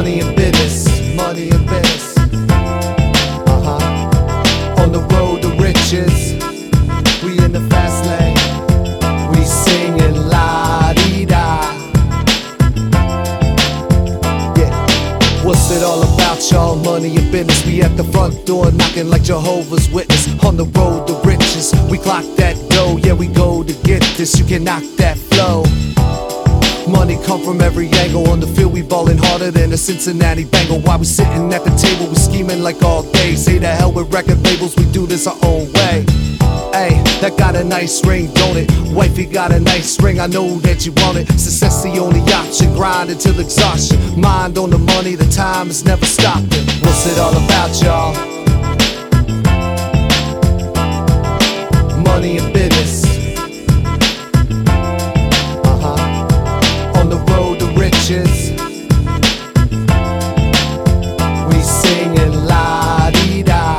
Money and business, money and business. On the road to riches, we in the fast lane. We singing la-dee-da. Yeah, what's it all about, y'all? Money and business. We at the front door knocking like Jehovah's Witness. On the road to riches, we clock that dough. Yeah, we go to get this. You can knock that flow. Money come from every angle. On the field we ballin' harder than a Cincinnati Bengal. While we sitting at the table, we scheming like all day. Say the hell with record labels, we do this our own way. Hey, that got a nice ring, don't it? Wifey got a nice ring, I know that you want it. Success the only option, grind until exhaustion. Mind on the money, the time is never stopping. What's it all about, y'all? Money and business. On the road to riches, we singing la-dee-da.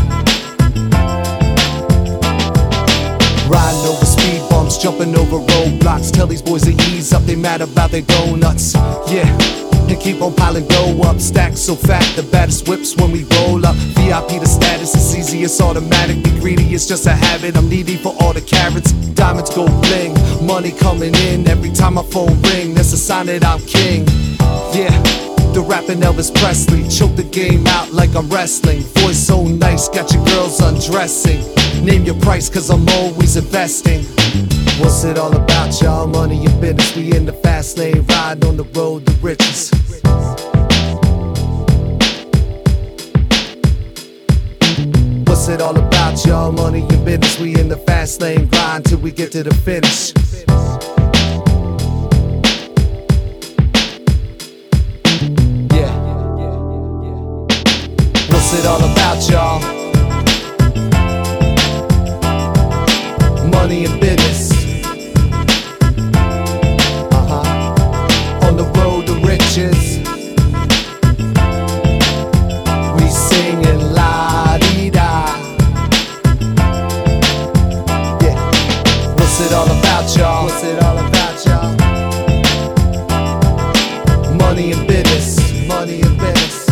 Riding over speed bumps, jumping over roadblocks. Tell these boys to ease up, they mad about their donuts. Yeah, and keep on piling dough up. Stack so fat, the baddest whips when we roll up. VIP the status, it's easy, it's automatic. Be greedy, it's just a habit. I'm needy for all the carrots. Diamonds go bling, money coming in. Every time my phone ring, that's a sign that I'm king. Yeah, the rapping Elvis Presley. Choke the game out like I'm wrestling. Voice so nice, got your girls undressing. Name your price, cause I'm always investing. What's it all about, y'all? Money and business. We in the fast lane, riding on the road to riches. What's it all about, y'all? Money and business. We in the fast lane, grind till we get to the finish. Yeah. What's it all about, y'all? Money and business. On the road to riches, we singing la-dee-da. Yeah. What's it all about, y'all? What's it all about, y'all? Money and business, money and business.